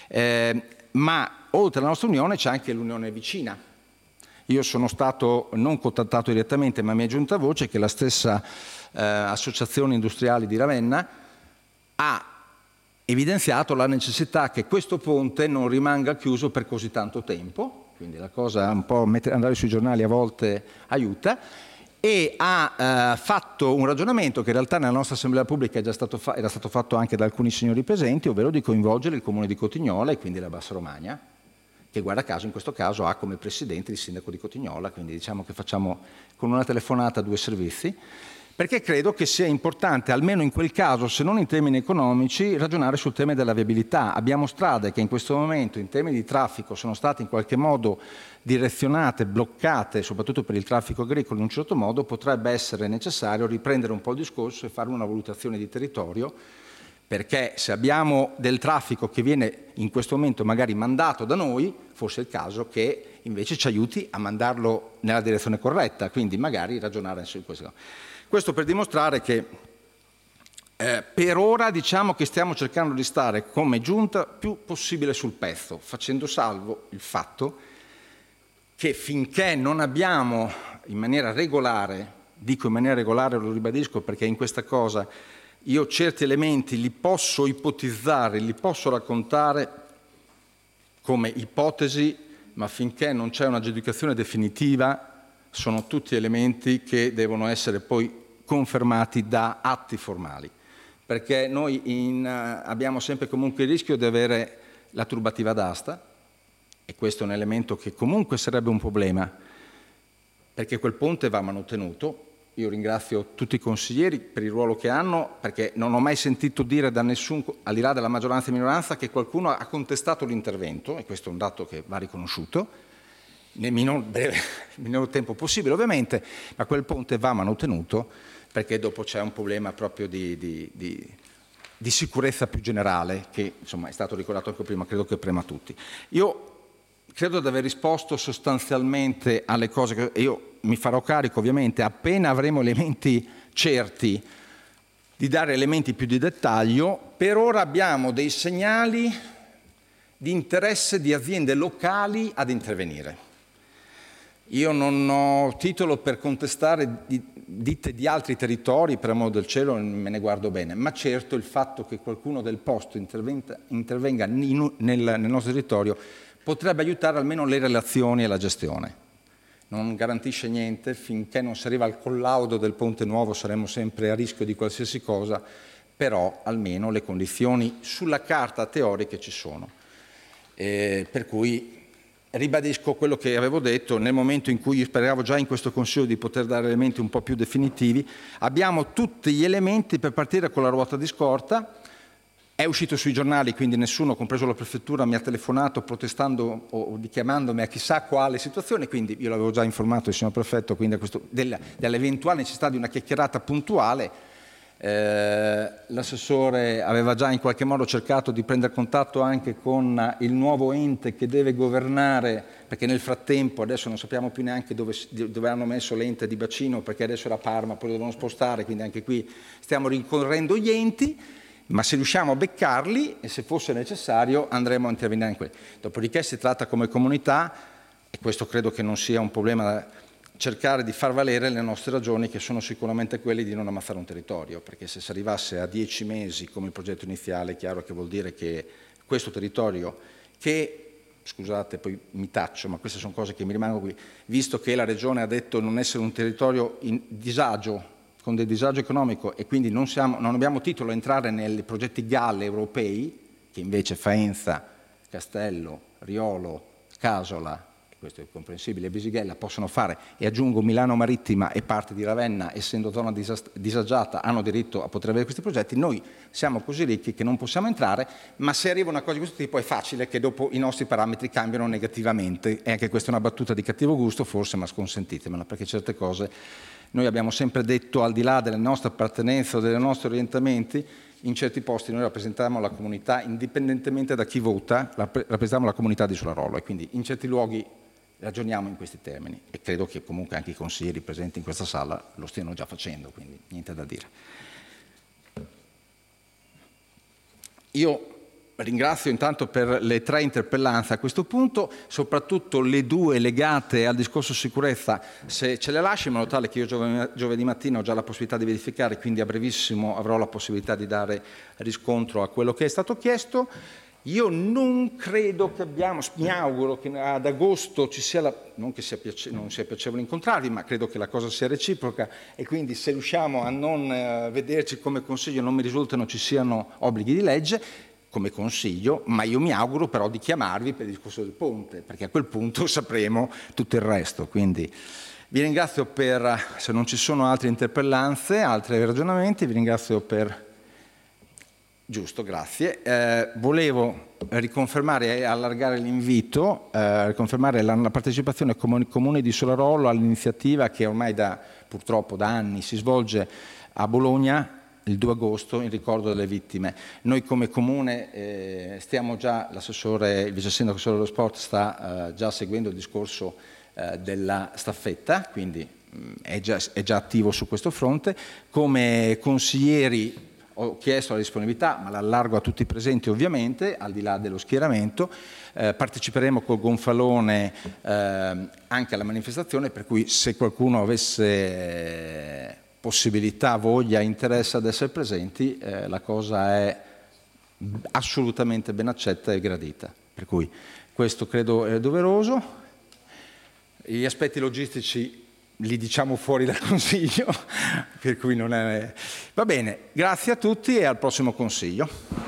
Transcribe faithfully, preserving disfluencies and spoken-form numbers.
Eh, ma oltre alla nostra unione c'è anche l'unione vicina. Io sono stato non contattato direttamente, ma mi è giunta voce che la stessa eh, Associazione Industriali di Ravenna ha evidenziato la necessità che questo ponte non rimanga chiuso per così tanto tempo, quindi la cosa un po' andare sui giornali a volte aiuta, e ha eh, fatto un ragionamento che in realtà nella nostra Assemblea Pubblica è già stato fa- era stato fatto anche da alcuni signori presenti, ovvero di coinvolgere il Comune di Cotignola e quindi la Bassa Romagna, che guarda caso in questo caso ha come presidente il sindaco di Cotignola, quindi diciamo che facciamo con una telefonata due servizi, perché credo che sia importante, almeno in quel caso, se non in termini economici, ragionare sul tema della viabilità. Abbiamo strade che in questo momento, in termini di traffico, sono state in qualche modo direzionate, bloccate, soprattutto per il traffico agricolo in un certo modo. Potrebbe essere necessario riprendere un po' il discorso e fare una valutazione di territorio, perché se abbiamo del traffico che viene in questo momento magari mandato da noi, forse è il caso che invece ci aiuti a mandarlo nella direzione corretta, quindi magari ragionare su questo. Questo per dimostrare che eh, per ora diciamo che stiamo cercando di stare come giunta più possibile sul pezzo, facendo salvo il fatto che finché non abbiamo in maniera regolare, dico in maniera regolare, lo ribadisco perché in questa cosa io certi elementi li posso ipotizzare, li posso raccontare come ipotesi, ma finché non c'è una giudicazione definitiva sono tutti elementi che devono essere poi confermati da atti formali, perché noi in, uh, abbiamo sempre comunque il rischio di avere la turbativa d'asta, e questo è un elemento che comunque sarebbe un problema, perché quel ponte va manutenuto. Io ringrazio tutti i consiglieri per il ruolo che hanno, perché non ho mai sentito dire da nessun, al di là della maggioranza e minoranza, che qualcuno ha contestato l'intervento, e questo è un dato che va riconosciuto, nel minor, breve, minor tempo possibile ovviamente, ma quel ponte va manutenuto perché dopo c'è un problema proprio di, di, di, di sicurezza più generale che insomma è stato ricordato anche prima, credo che prema a tutti. Io credo di aver risposto sostanzialmente alle cose che io mi farò carico ovviamente appena avremo elementi certi di dare elementi più di dettaglio. Per ora abbiamo dei segnali di interesse di aziende locali ad intervenire. Io non ho titolo per contestare ditte di altri territori, per amor del cielo me ne guardo bene, ma certo il fatto che qualcuno del posto intervenga nel, nel nostro territorio potrebbe aiutare almeno le relazioni e la gestione. Non garantisce niente, finché non si arriva al collaudo del ponte nuovo saremo sempre a rischio di qualsiasi cosa, però almeno le condizioni sulla carta teoriche ci sono. Eh, per cui ribadisco quello che avevo detto nel momento in cui io speravo già in questo Consiglio di poter dare elementi un po' più definitivi. Abbiamo tutti gli elementi per partire con la ruota di scorta. È uscito sui giornali, quindi nessuno, compreso la Prefettura, mi ha telefonato protestando o richiamandomi a chissà quale situazione, quindi io l'avevo già informato il signor Prefetto quindi dell'eventuale necessità di una chiacchierata puntuale. Eh, l'assessore aveva già in qualche modo cercato di prendere contatto anche con il nuovo ente che deve governare, perché nel frattempo adesso non sappiamo più neanche dove, dove hanno messo l'ente di bacino, perché adesso era Parma, poi lo devono spostare, quindi anche qui stiamo rincorrendo gli enti, ma se riusciamo a beccarli e se fosse necessario andremo a intervenire in quelli. Dopodiché si tratta come comunità, e questo credo che non sia un problema da cercare di far valere le nostre ragioni, che sono sicuramente quelle di non ammazzare un territorio, perché se si arrivasse a dieci mesi come il progetto iniziale è chiaro che vuol dire che questo territorio che, scusate poi mi taccio, ma queste sono cose che mi rimangono qui, visto che la Regione ha detto non essere un territorio in disagio, con del disagio economico, e quindi non, siamo, non abbiamo titolo a entrare nei progetti GAL europei, che invece Faenza, Castello, Riolo, Casola, questo è comprensibile, Bisighella possono fare, e aggiungo Milano Marittima e parte di Ravenna, essendo zona disagiata, hanno diritto a poter avere questi progetti. Noi siamo così ricchi che non possiamo entrare, ma se arriva una cosa di questo tipo è facile che dopo i nostri parametri cambiano negativamente, e anche questa è una battuta di cattivo gusto forse, ma sconsentitemela, perché certe cose noi abbiamo sempre detto, al di là delle nostre appartenenze o dei nostri orientamenti, in certi posti noi rappresentiamo la comunità, indipendentemente da chi vota, rappresentiamo la comunità di Solarolo, e quindi in certi luoghi ragioniamo in questi termini, e credo che comunque anche i consiglieri presenti in questa sala lo stiano già facendo, quindi niente da dire. Io ringrazio intanto per le tre interpellanze a questo punto, soprattutto le due legate al discorso sicurezza, se ce le lasci, in modo tale che io giovedì, giovedì mattina ho già la possibilità di verificare, quindi a brevissimo avrò la possibilità di dare riscontro a quello che è stato chiesto. Io non credo che abbiamo, mi auguro che ad agosto ci sia, la, non che sia, piace, non sia piacevole incontrarvi, ma credo che la cosa sia reciproca e quindi se riusciamo a non eh, vederci come consiglio, non mi risultano ci siano obblighi di legge, come consiglio, ma io mi auguro però di chiamarvi per il discorso del ponte, perché a quel punto sapremo tutto il resto. Quindi vi ringrazio per, se non ci sono altre interpellanze, altri ragionamenti, vi ringrazio per... Giusto, grazie. Eh, volevo riconfermare e allargare l'invito, eh, riconfermare la, la partecipazione comune, comune di Solarollo all'iniziativa che ormai da, purtroppo da anni si svolge a Bologna, il due agosto, in ricordo delle vittime. Noi come Comune eh, stiamo già, l'assessore, il vice sindaco dello sport sta eh, già seguendo il discorso eh, della staffetta, quindi mh, è, già, è già attivo su questo fronte. Come consiglieri ho chiesto la disponibilità, ma l'allargo a tutti i presenti ovviamente, al di là dello schieramento. Eh, parteciperemo col Gonfalone eh, anche alla manifestazione, per cui se qualcuno avesse possibilità, voglia, interesse ad essere presenti, eh, la cosa è assolutamente ben accetta e gradita. Per cui questo credo è doveroso. Gli aspetti logistici li diciamo fuori dal Consiglio, per cui non è... Va bene, grazie a tutti e al prossimo Consiglio.